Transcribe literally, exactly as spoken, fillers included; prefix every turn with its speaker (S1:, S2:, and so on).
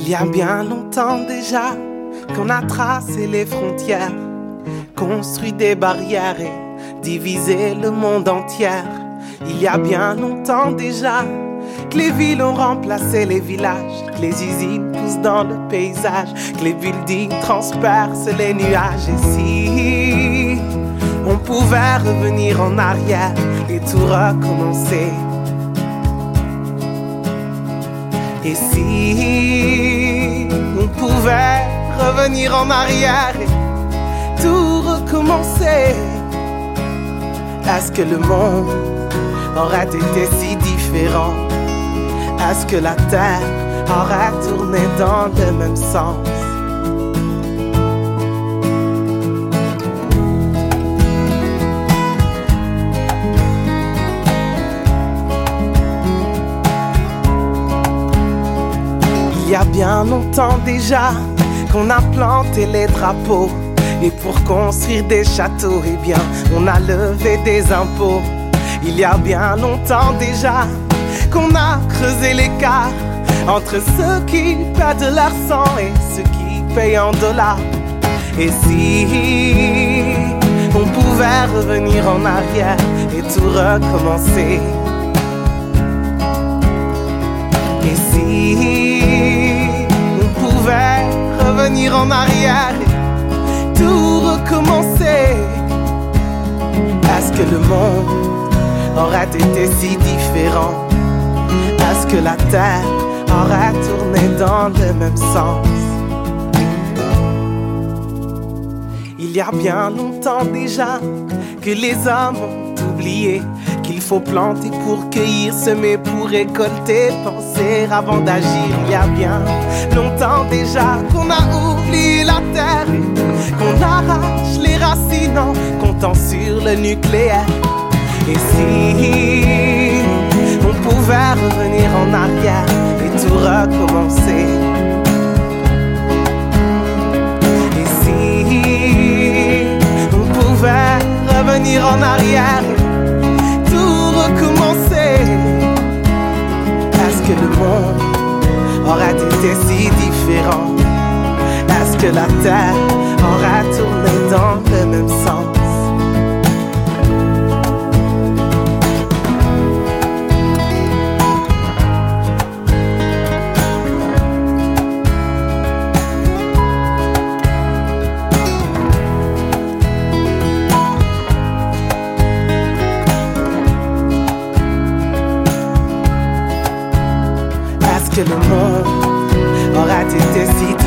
S1: Il y a bien longtemps déjà qu'on a tracé les frontières, construit des barrières et divisé le monde entier. Il y a bien longtemps déjà que les villes ont remplacé les villages, que les usines poussent dans le paysage, que les buildings transpercent les nuages. Et si on pouvait revenir en arrière et tout recommencer? Et si on pouvait revenir en arrière et tout recommencer? Est-ce que le monde aurait été si différent? Est-ce que la terre aurait tourné dans le même sens? Il y a bien longtemps déjà qu'on a planté les drapeaux, et pour construire des châteaux, eh bien, on a levé des impôts. Il y a bien longtemps déjà qu'on a creusé l'écart entre ceux qui perdent leur sang et ceux qui payent en dollars. Et si on pouvait revenir en arrière et tout recommencer? Et si on pouvait revenir en arrière et tout recommencer? Est-ce que le monde aurait été si différent? Est-ce que la terre aurait tourné dans le même sens? Il y a bien longtemps déjà que les hommes ont oublié qu'il faut planter pour cueillir, semer pour récolter, penser avant d'agir. Il y a bien longtemps déjà qu'on a oublié la terre, qu'on arrache les racines en comptant sur le nucléaire. Et si on pouvait revenir en arrière et tout recommencer? Et si on pouvait revenir en arrière et tout recommencer? Est-ce que le monde aurait été si différent? Est-ce que la terre aurait tourné dans le même sens? Est-ce que le monde aurait été si